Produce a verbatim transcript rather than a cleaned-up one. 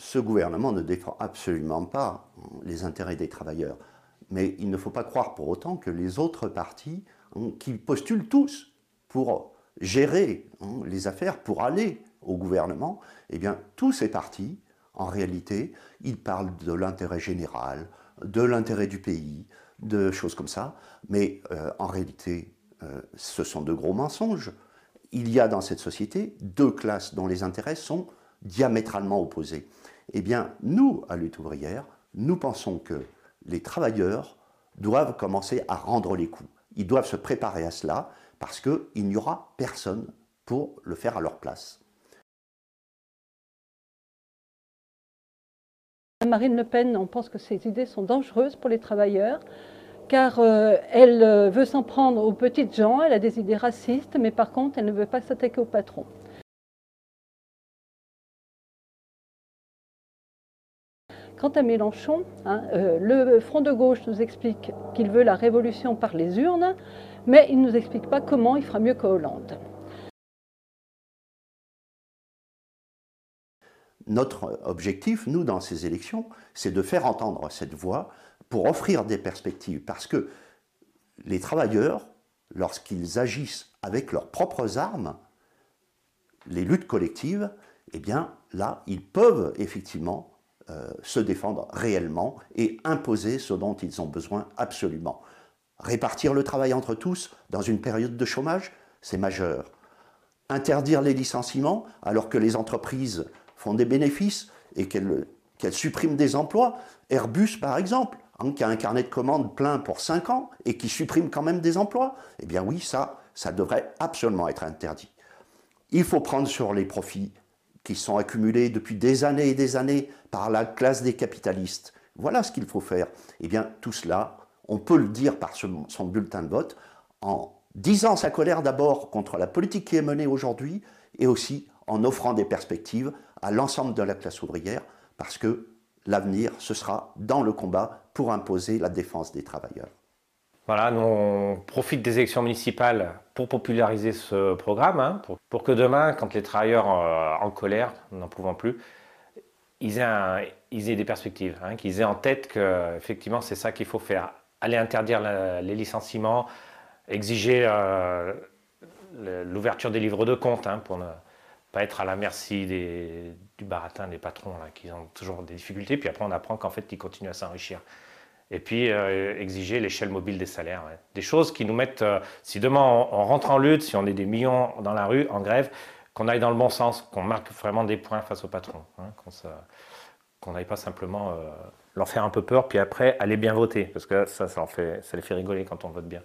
ce gouvernement ne défend absolument pas les intérêts des travailleurs. Mais il ne faut pas croire pour autant que les autres partis, hein, qui postulent tous pour gérer hein, les affaires, pour aller au gouvernement, eh bien, tous ces partis, en réalité, ils parlent de l'intérêt général, de l'intérêt du pays, de choses comme ça. Mais euh, en réalité, euh, ce sont de gros mensonges. Il y a dans cette société deux classes dont les intérêts sont diamétralement opposés. Eh bien, nous, à Lutte ouvrière, nous pensons que les travailleurs doivent commencer à rendre les coups. Ils doivent se préparer à cela parce qu'il n'y aura personne pour le faire à leur place. Marine Le Pen, on pense que ses idées sont dangereuses pour les travailleurs, car euh, elle euh, veut s'en prendre aux petites gens, elle a des idées racistes, mais par contre, elle ne veut pas s'attaquer aux patrons. Quant à Mélenchon, hein, euh, le Front de gauche nous explique qu'il veut la révolution par les urnes, mais il ne nous explique pas comment il fera mieux que Hollande. Notre objectif, nous, dans ces élections, c'est de faire entendre cette voix pour offrir des perspectives. Parce que les travailleurs, lorsqu'ils agissent avec leurs propres armes, les luttes collectives, eh bien, là, ils peuvent effectivement euh, se défendre réellement et imposer ce dont ils ont besoin absolument. Répartir le travail entre tous dans une période de chômage, c'est majeur. Interdire les licenciements alors que les entreprises font des bénéfices et qu'elles qu'elles suppriment des emplois. Airbus, par exemple, hein, qui a un carnet de commandes plein pour cinq ans et qui supprime quand même des emplois, eh bien oui, ça, ça devrait absolument être interdit. Il faut prendre sur les profits qui sont accumulés depuis des années et des années par la classe des capitalistes. Voilà ce qu'il faut faire. Eh bien, tout cela, on peut le dire par son bulletin de vote, en disant sa colère d'abord contre la politique qui est menée aujourd'hui et aussi en offrant des perspectives à l'ensemble de la classe ouvrière, parce que l'avenir, ce sera dans le combat pour imposer la défense des travailleurs. Voilà, nous on profite des élections municipales pour populariser ce programme, hein, pour, pour que demain, quand les travailleurs euh, en colère, n'en pouvant plus, ils aient, un, ils aient des perspectives, hein, qu'ils aient en tête que effectivement c'est ça qu'il faut faire. Aller interdire la, les licenciements, exiger euh, l'ouverture des livres de compte, hein, pour ne pas être à la merci des, du baratin des patrons là, qui ont toujours des difficultés, puis après on apprend qu'en fait ils continuent à s'enrichir. Et puis euh, exiger l'échelle mobile des salaires. Ouais. Des choses qui nous mettent, euh, si demain on, on rentre en lutte, si on est des millions dans la rue, en grève, qu'on aille dans le bon sens, qu'on marque vraiment des points face aux patrons, hein, qu'on n'aille pas simplement euh, leur faire un peu peur, puis après aller bien voter, parce que ça, ça, en fait, ça les fait rigoler quand on vote bien.